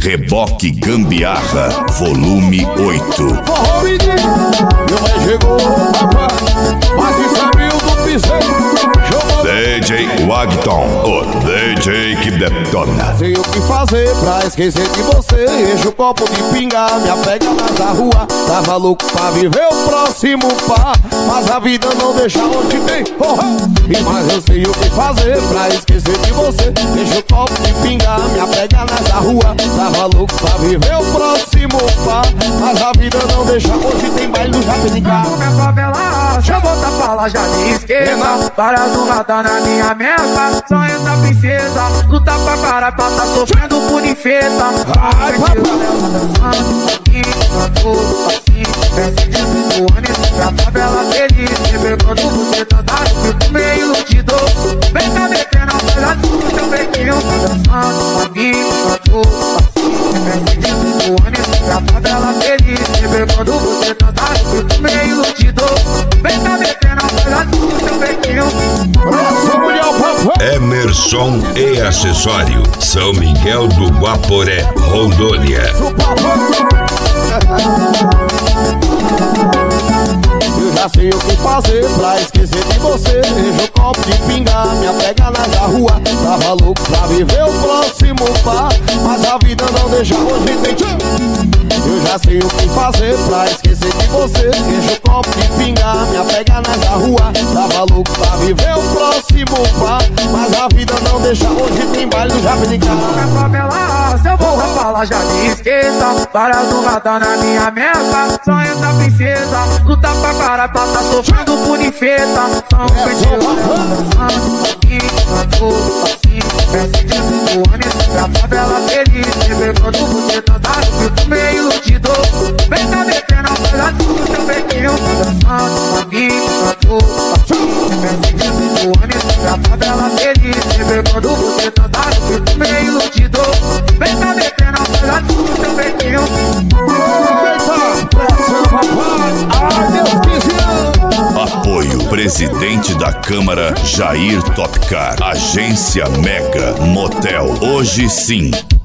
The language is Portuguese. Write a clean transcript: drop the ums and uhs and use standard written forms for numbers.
Reboque Gambiarra, volume 8. Forró menino, meu mãe chegou, rapaz, mas que sabiu do piseiro. DJ Wagton, o DJ que detona. Sei o que fazer pra esquecer de você. Enche o copo de pinga, me apega na rua. Tava louco pra viver o próximo par, mas a vida não deixa onde tem. E mas eu sei o que fazer pra esquecer de você. Enche o copo de pinga, me apega na rua. Tava louco pra viver o próximo par, mas a vida não deixa onde tem baile do Japinicar. Minha favela, se eu voltar pra lá já me esqueça. Para do radar na minha meta, sonho da princesa. Luta pra cara pra tá sofrendo por infeta. Ai, papai. Peço desculpa, pra favela feliz. Me pegando você tá dando meio iludido. Vem cá metendo a coisa do seu bequinho. Dançando amigo, peço desculpa, pra favela feliz. Me pegando você tá dando meio iludido. Vem cá metendo a coisa do seu bequinho. Emerson e Acessório, São Miguel do Guaporé, Rondônia. Eu já sei o que fazer pra esquecer de você. Enche o copo de pinga, me apega na rua. Tava louco pra viver o próximo par, mas a vida não deixa hoje tem. Eu já sei o que fazer pra esquecer de você. Enche o copo de pinga, me apega na rua. Tava louco pra viver o próximo par, mas a vida não deixa hoje tem baile do Japinicar. Minha favela, se eu voltar pra lá já me esqueça. Para do radar na minha meta, sonho da princesa. Luta pra cara pra tá sofrendo por infeta. São peço desculpa, pra favela feliz. Me pegando você tá dando meio iludido. Vem cá metendo a coisa do seu bequinho. Dançando amigo, peço desculpa, pra favela feliz. Me pegando você tá dando meio iludido. Vem cá metendo a coisa do seu bequinho. Apoio Presidente da Câmara Jair Topcar. Agência Mega Motel. Hoje sim.